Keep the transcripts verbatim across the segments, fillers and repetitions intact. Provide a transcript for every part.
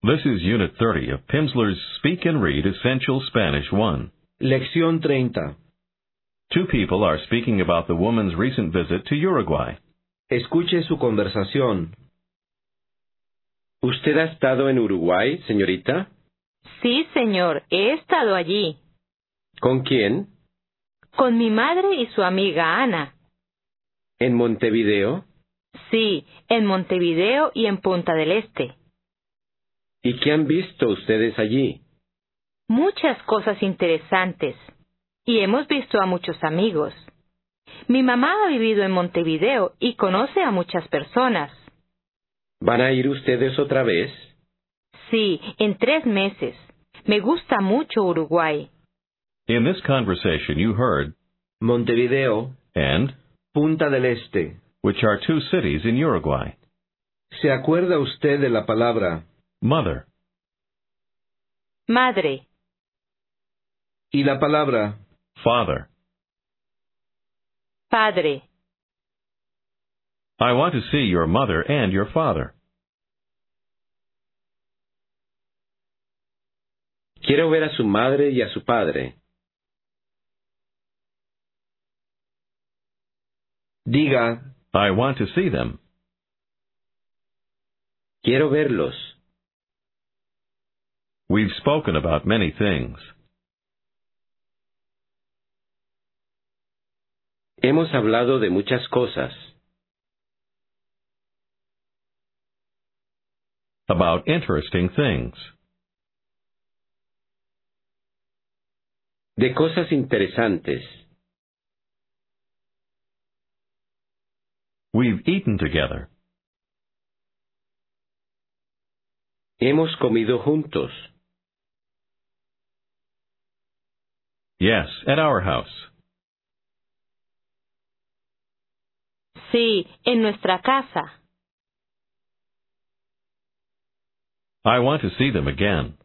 This is Unit thirty of Pimsleur's Speak and Read Essential Spanish one. Lección treinta. Two people are speaking about the woman's recent visit to Uruguay. Escuche su conversación. ¿Usted ha estado en Uruguay, señorita? Sí, señor, he estado allí. ¿Con quién? Con mi madre y su amiga Ana. ¿En Montevideo? Sí, en Montevideo y en Punta del Este. ¿Y qué han visto ustedes allí? Muchas cosas interesantes. Y hemos visto a muchos amigos. Mi mamá ha vivido en Montevideo y conoce a muchas personas. ¿Van a ir ustedes otra vez? Sí, en tres meses. Me gusta mucho Uruguay. In this conversation you heard Montevideo, and, Punta del Este. which are two cities in Uruguay. ¿Se acuerda usted de la palabra Mother, Madre, y la palabra father. padre? I want to see your mother and your father. quiero ver a su madre y a su padre? Diga, I want to see them. quiero verlos. We've spoken about many things. Hemos hablado de muchas cosas. About interesting things. De cosas interesantes. We've eaten together. Hemos comido juntos. Yes, at our house. Sí, en nuestra casa. I want to see them again.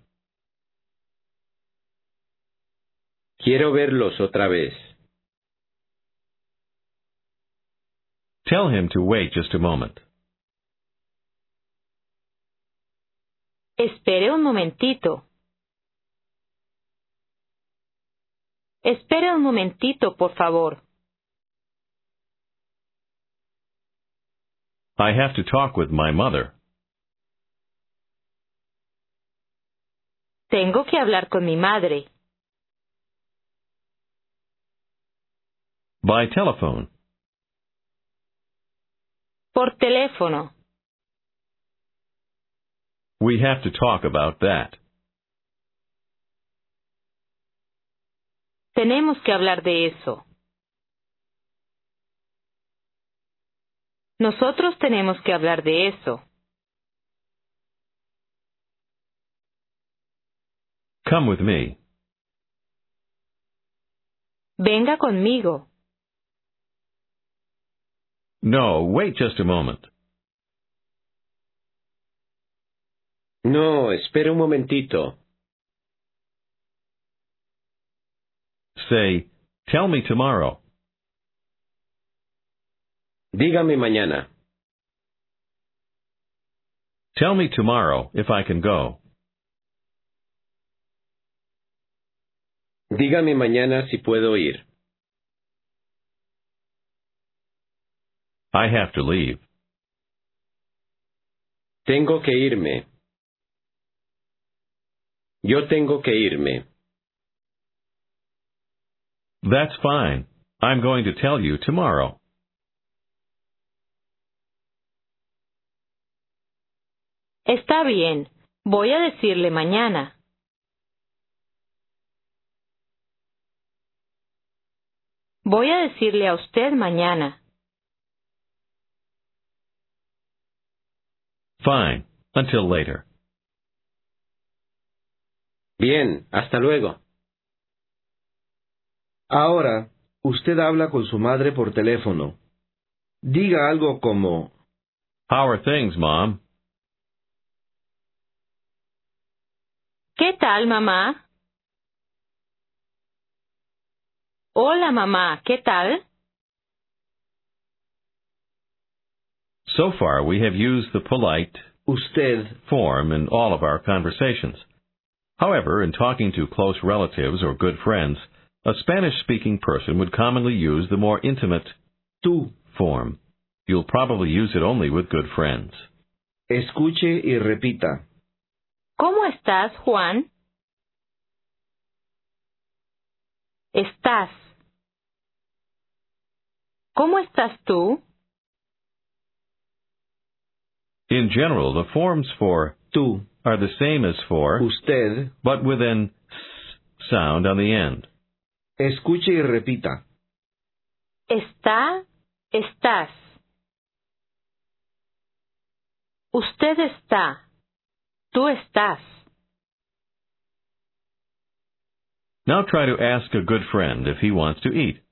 Quiero verlos otra vez. Tell him to wait just a moment. Espere un momentito. Espere un momentito, por favor. I have to talk with my mother. Tengo que hablar con mi madre. By telephone. Por teléfono. We have to talk about that. Tenemos que hablar de eso. Nosotros tenemos que hablar de eso. Come with me. Venga conmigo. No, wait just a moment. No, espera un momentito. Say, tell me tomorrow. Dígame mañana. Tell me tomorrow if I can go. Dígame mañana si puedo ir. I have to leave. Tengo que irme. Yo tengo que irme. That's fine. I'm going to tell you tomorrow. Está bien. Voy a decirle mañana. Voy a decirle a usted mañana. Fine. Until later. Bien, hasta luego. Ahora, usted habla con su madre por teléfono. Diga algo como, How are things, Mom? ¿Qué tal, mamá? Hola, mamá, ¿qué tal? So far we have used the polite usted, form in all of our conversations. However, in talking to close relatives or good friends, a Spanish-speaking person would commonly use the more intimate tú. form. You'll probably use it only with good friends. Escuche y repita. ¿Cómo estás, Juan? Estás. ¿Cómo estás tú? In general, the forms for Tú, are the same as for, usted, but with an s sound on the end. escuche y repita. Está, estás. Usted está. Tú estás. Now try to ask a good friend if he wants to eat.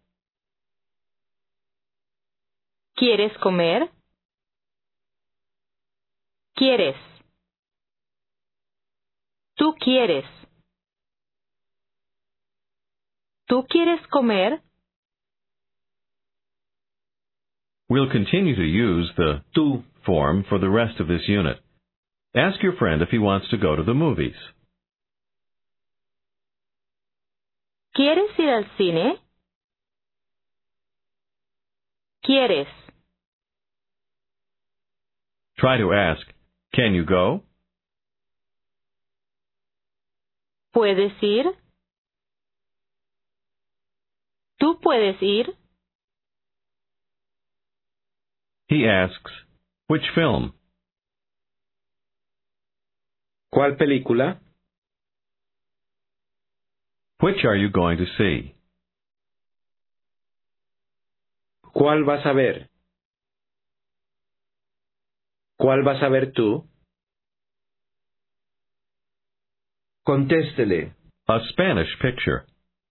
¿Quieres comer? ¿Quieres? ¿Tú quieres? ¿Tú quieres comer? We'll continue to use the Tú, form for the rest of this unit. Ask your friend if he wants to go to the movies. ¿Quieres ir al cine? ¿Quieres? Try to ask, can you go? ¿Puedes ir? ¿Tú puedes ir? He asks, which film? ¿cuál película? Which are you going to see? ¿Cuál vas a ver? ¿Cuál vas a ver tú? Contéstele. A Spanish picture.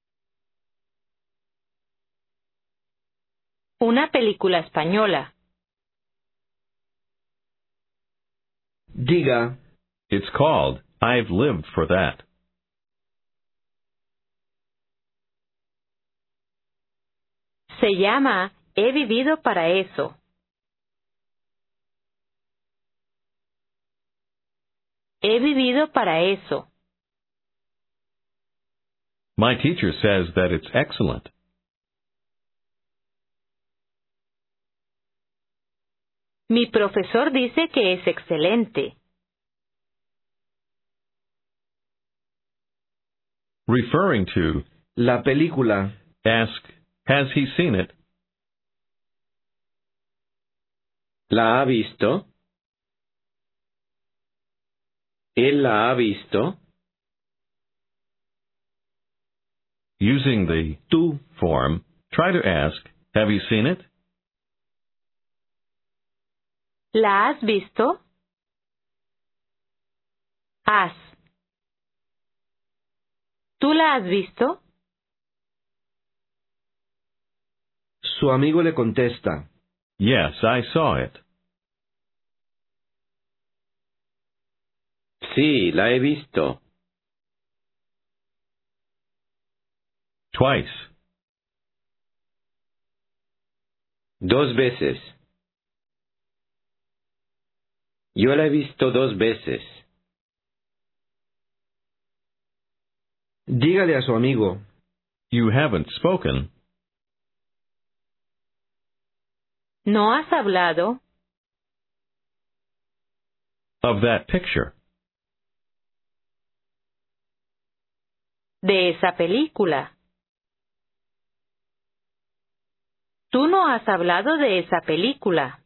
Una película española. Diga, It's called I've Lived for That. Se llama He vivido para eso. He vivido para eso. My teacher says that it's excellent. Mi profesor dice que es excelente. Referring to, la película. ask, has he seen it? ¿La ha visto? ¿Él la ha visto? Using the Tú, form, try to ask, have you seen it? ¿La has visto? Has. ¿Tú la has visto? su amigo le contesta. Yes, I saw it. Sí, la he visto. Twice. Dos veces. Yo la he visto dos veces. Dígale a su amigo. You haven't spoken. ¿No has hablado? Of that picture. De esa película. Tú no has hablado de esa película.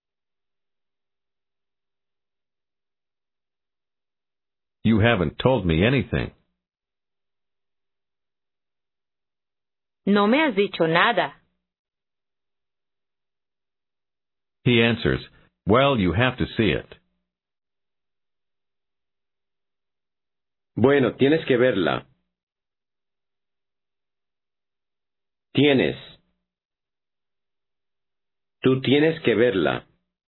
You haven't told me anything. No me has dicho nada. He answers, well, you have to see it. Bueno, tienes que verla. Tienes. Tú tienes que verla.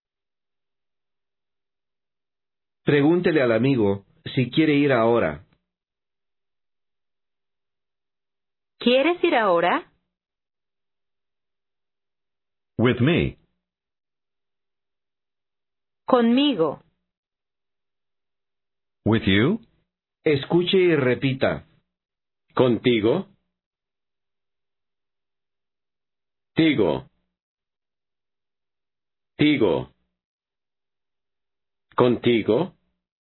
Pregúntele al amigo si quiere ir ahora. ¿Quieres ir ahora? With me. Conmigo. With you? Escuche y repita. ¿Contigo? Tigo. Tigo. ¿Contigo?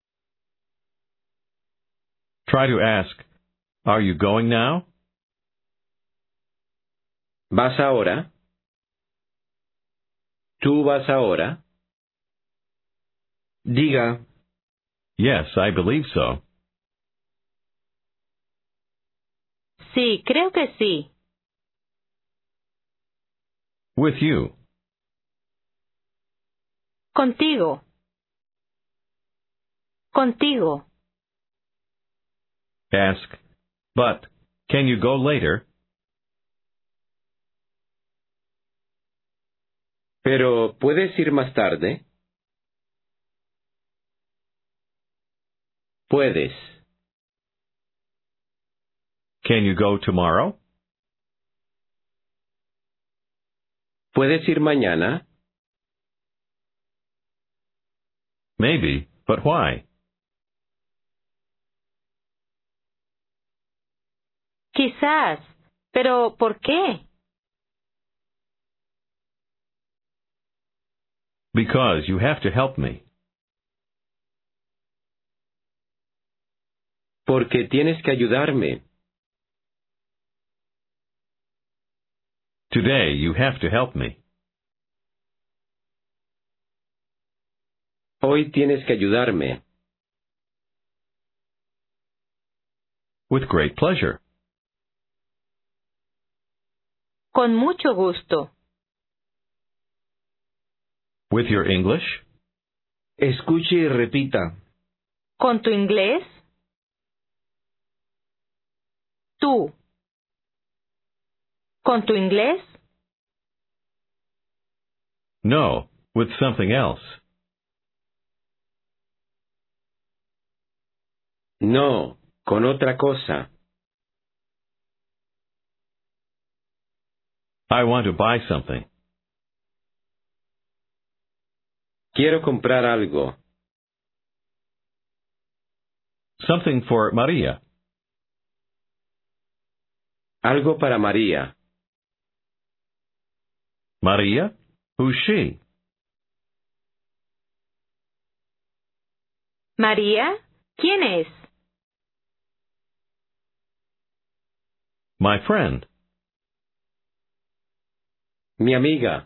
Try to ask, are you going now? ¿Vas ahora? ¿Tú vas ahora? Diga, Yes, I believe so. Sí, creo que sí. With you. Contigo. Contigo. Ask, but can you go later? ¿Pero puedes ir más tarde? Puedes. Can you go tomorrow? ¿Puedes ir mañana? Maybe, but why? Quizás. Pero, ¿por qué? Because you have to help me. Porque tienes que ayudarme. Today you have to help me. Hoy tienes que ayudarme. With great pleasure. Con mucho gusto. With your English? escuche y repita. ¿Con tu inglés? Tú. ¿Con tu inglés? No, with something else. No, con otra cosa. I want to buy something. Quiero comprar algo. Something for Maria. Algo para María. Maria? Who's she? ¿María? ¿Quién es? My friend. Mi amiga.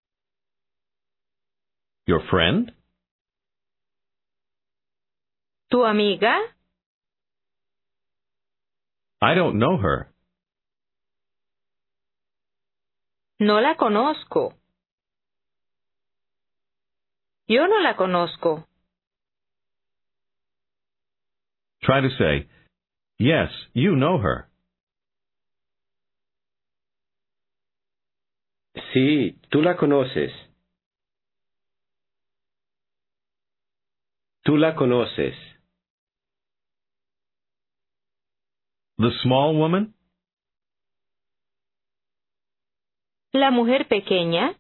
Your friend? ¿Tu amiga? I don't know her. No la conozco. Yo no la conozco. Try to say, yes, you know her. Sí, tú la conoces. Tú la conoces. The small woman? ¿La mujer pequeña?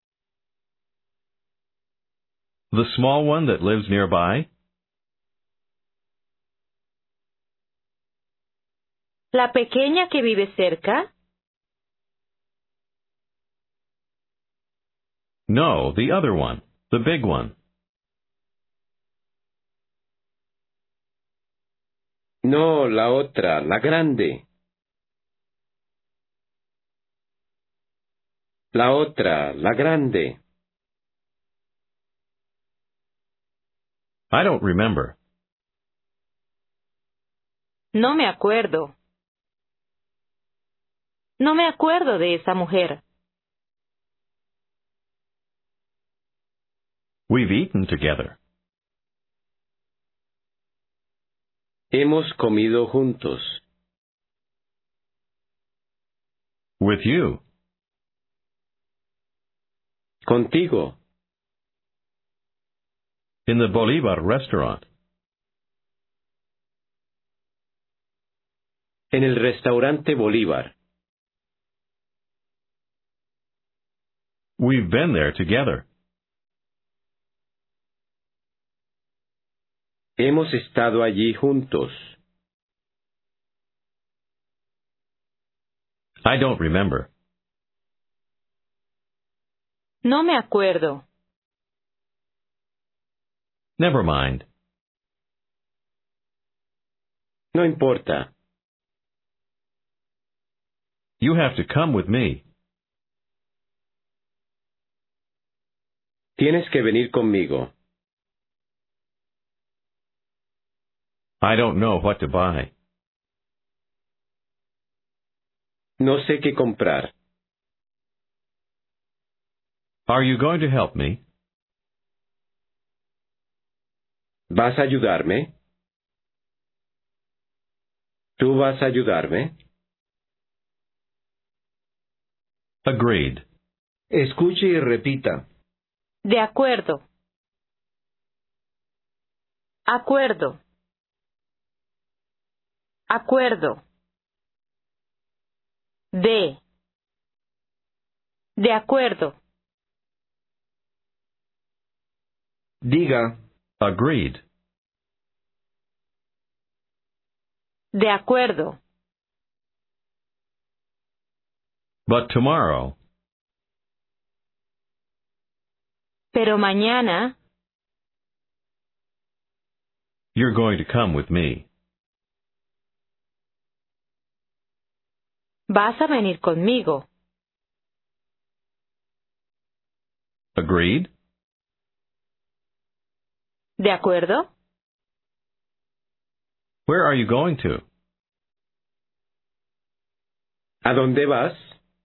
The small one that lives nearby? ¿La pequeña que vive cerca? No, the other one. The big one. No, la otra, la grande. La otra, la grande. I don't remember. No me acuerdo. No me acuerdo de esa mujer. We've eaten together. Hemos comido juntos. With you. Contigo. In the Bolivar restaurant. En el restaurante Bolívar. We've been there together. Hemos estado allí juntos. I don't remember. No me acuerdo. Never mind. No importa. You have to come with me. Tienes que venir conmigo. I don't know what to buy. No sé qué comprar. Are you going to help me? ¿Vas a ayudarme? ¿Tú vas a ayudarme? Agreed. Escuche y repita. De acuerdo. Acuerdo. Acuerdo. De. De acuerdo. Diga. Agreed. De acuerdo. But tomorrow. Pero mañana. You're going to come with me. Vas a venir conmigo. Agreed? ¿De acuerdo? Where are you going to? ¿A dónde vas?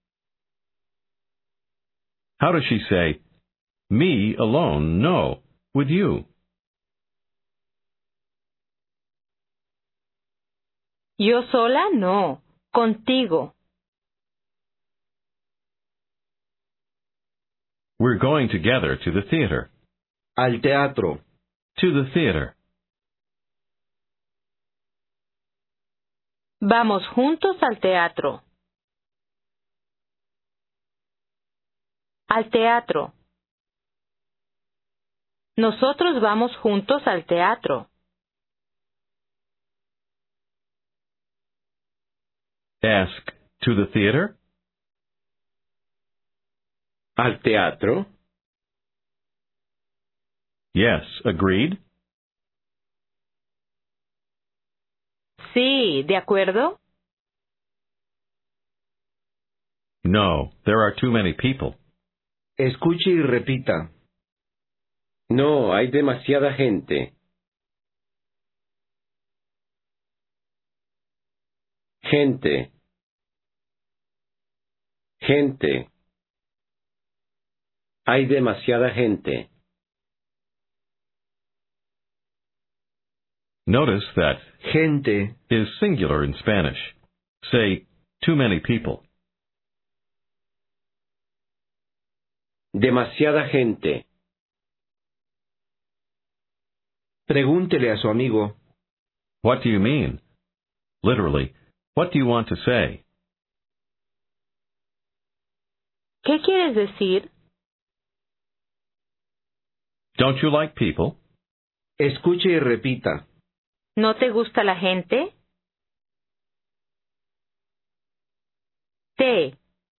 How does she say, me alone? No, with you. Yo sola no, contigo. We're going together to the theater. Al teatro. To the theater. Vamos juntos al teatro. Al teatro. Nosotros vamos juntos al teatro. Ask, to the theater? ¿Al teatro? Yes, agreed? Sí, ¿de acuerdo? No, there are too many people. Escuche y repita. No, hay demasiada gente. Gente. Gente. Hay demasiada gente. Notice that Gente. is singular in Spanish. Say, too many people. Demasiada gente. Pregúntele a su amigo. What do you mean? Literally, what do you want to say? ¿Qué quieres decir? Don't you like people? Escuche y repita. ¿No te gusta la gente? Te.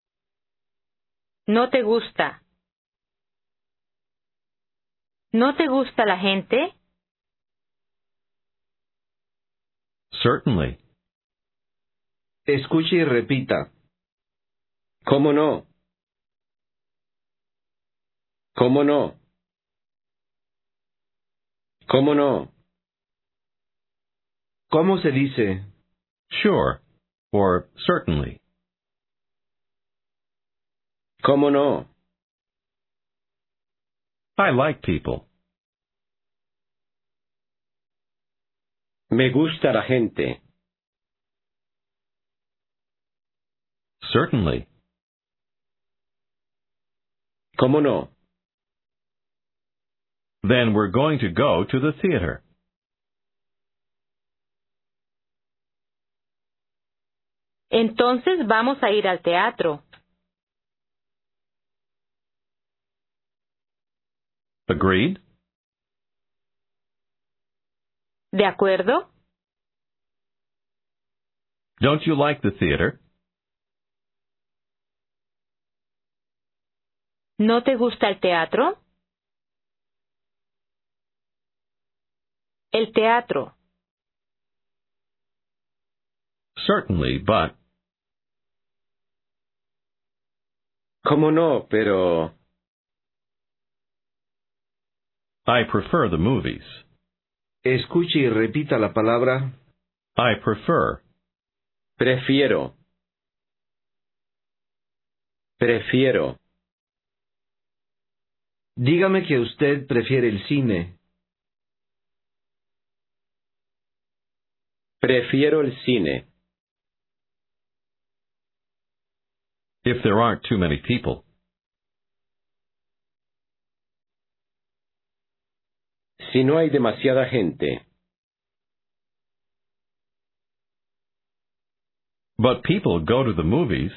¿No te gusta? ¿No te gusta la gente? Certainly. Escuche y repita. ¿Cómo no? ¿Cómo no? ¿Cómo no? ¿Cómo se dice? Sure. Or certainly. ¿Cómo no? I like people. Me gusta la gente. Certainly. ¿Cómo no? Then we're going to go to the theater. Entonces vamos a ir al teatro. Agreed? ¿De acuerdo? Don't you like the theater? ¿No te gusta el teatro? El teatro. Certainly, but... ¿Cómo no? Pero... I prefer the movies. Escuche y repita la palabra. I prefer. Prefiero. Prefiero. Dígame que usted prefiere el cine. Prefiero el cine. If there aren't too many people. Si no hay demasiada gente. But people go to the movies.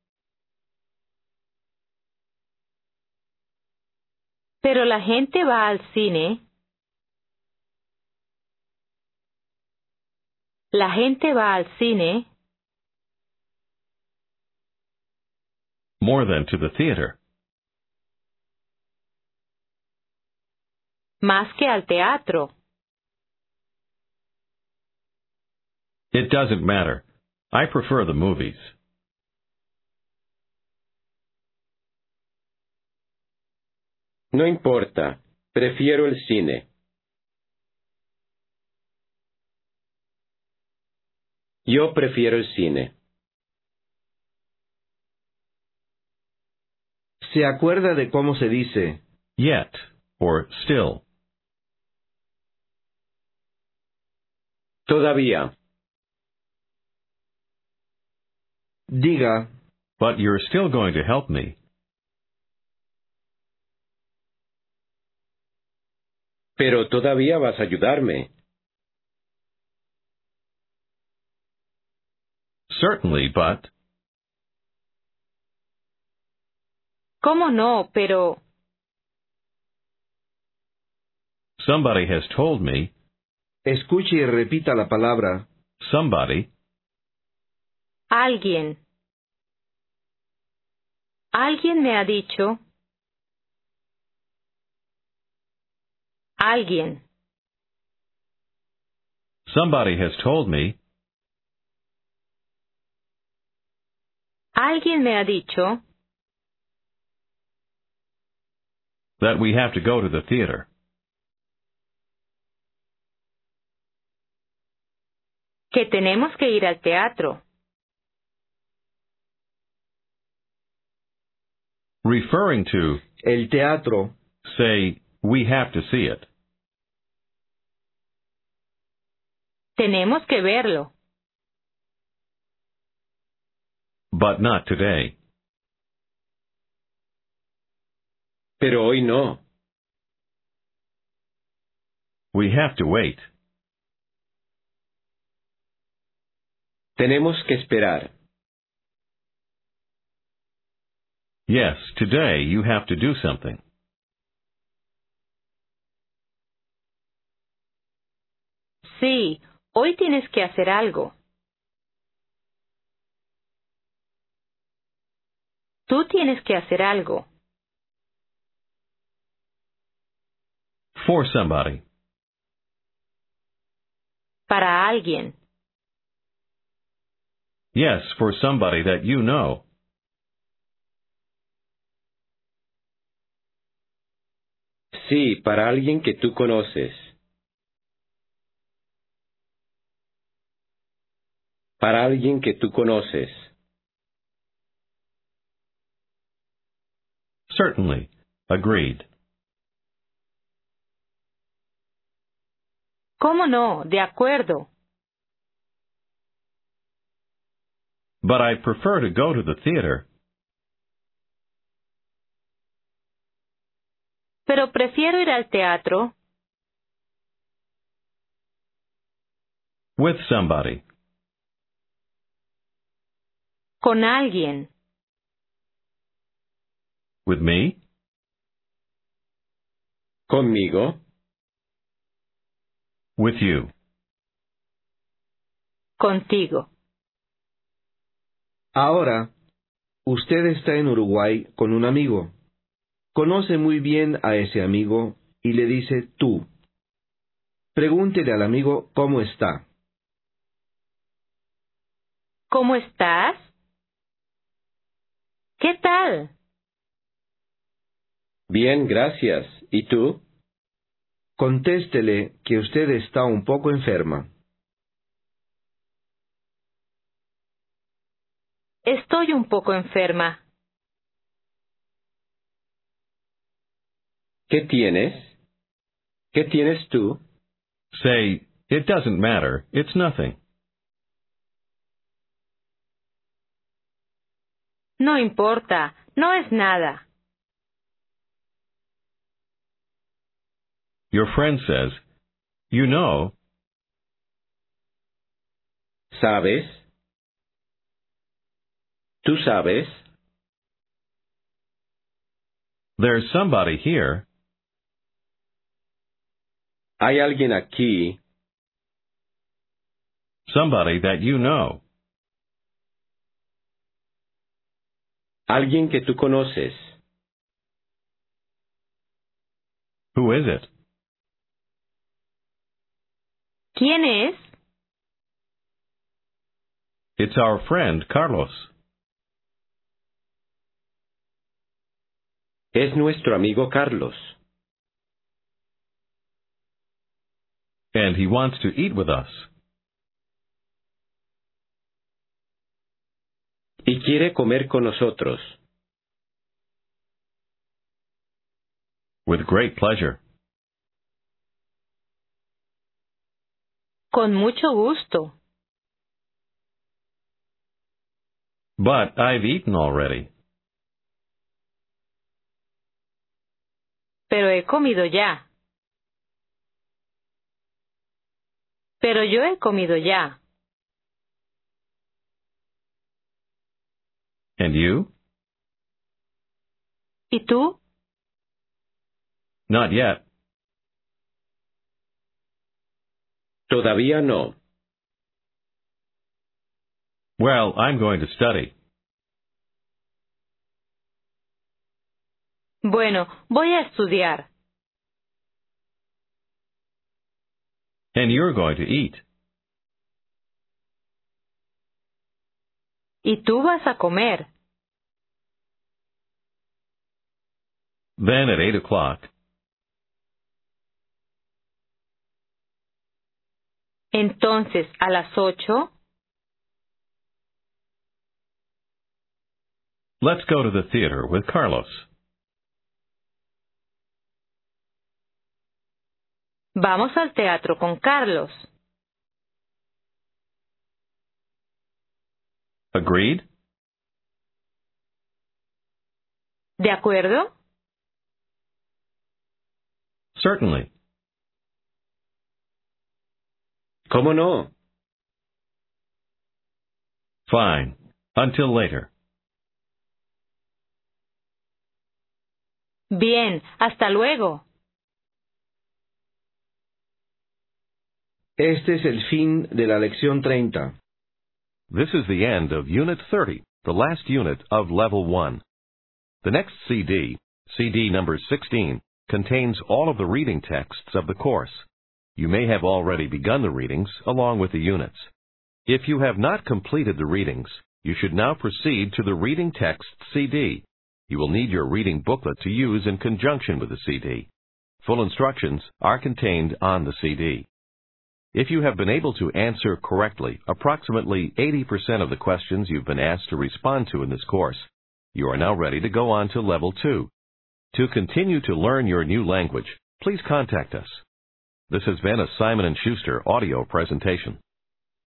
Pero la gente va al cine. La gente va al cine. More than to the theater. Más que al teatro. It doesn't matter. I prefer the movies. No importa. Prefiero el cine. Yo prefiero el cine. ¿Se acuerda de cómo se dice? Yet, or still. Todavía. Diga, But you're still going to help me. Pero todavía vas a ayudarme. Certainly, but... ¿Cómo no? Pero... Somebody has told me... escuche y repita la palabra. Somebody... Alguien. Alguien me ha dicho. Alguien. Somebody has told me... Alguien me ha dicho. that we have to go to the theater. Que tenemos que ir al teatro. Referring to... El teatro. Say, we have to see it. Tenemos que verlo. But not today. Pero hoy no. We have to wait. Tenemos que esperar. Yes, today you have to do something. Sí, hoy tienes que hacer algo. Tú tienes que hacer algo. For somebody. Para alguien. Yes, for somebody that you know. Sí, para alguien que tú conoces. Para alguien que tú conoces. Certainly. Agreed. ¿Cómo no? De acuerdo. But I prefer to go to the theater. Pero prefiero ir al teatro. With somebody. Con alguien. With me? Conmigo. With you. Contigo. Ahora, usted está en Uruguay con un amigo. Conoce muy bien a ese amigo y le dice tú. Pregúntele al amigo cómo está. ¿Cómo estás? ¿Qué tal? Bien, gracias. ¿Y tú? Contéstele que usted está un poco enferma. Estoy un poco enferma. ¿Qué tienes? ¿Qué tienes tú? Say, it doesn't matter, it's nothing. No importa, no es nada. Your friend says, you know, ¿Sabes? ¿Tú sabes? there's somebody here. ¿Hay alguien aquí? Somebody that you know. ¿Alguien que tú conoces? Who is it? ¿Quién es? It's our friend Carlos. Es nuestro amigo Carlos. And he wants to eat with us. Y quiere comer con nosotros. With great pleasure. Con mucho gusto. But I've eaten already. Pero he comido ya. Pero yo he comido ya. And you? ¿Y tú? Not yet. Todavía no. Well, I'm going to study. Bueno, voy a estudiar. And you're going to eat. ¿Y tú vas a comer? Then at eight o'clock, Entonces, a las ocho, let's go to the theater with Carlos. vamos al teatro con Carlos. Agreed? ¿De acuerdo? Certainly. ¿Cómo no? Fine. Until later. Bien, hasta luego. Este es el fin de la lección treinta. This is the end of Unit thirty, the last unit of Level one. The next C D, C D number sixteen, contains all of the reading texts of the course. You may have already begun the readings along with the units. If you have not completed the readings, you should now proceed to the Reading Texts C D. You will need your reading booklet to use in conjunction with the C D. Full instructions are contained on the C D. If you have been able to answer correctly approximately eighty percent of the questions you've been asked to respond to in this course, you are now ready to go on to Level two. To continue to learn your new language, please contact us. This has been a Simon and Schuster audio presentation.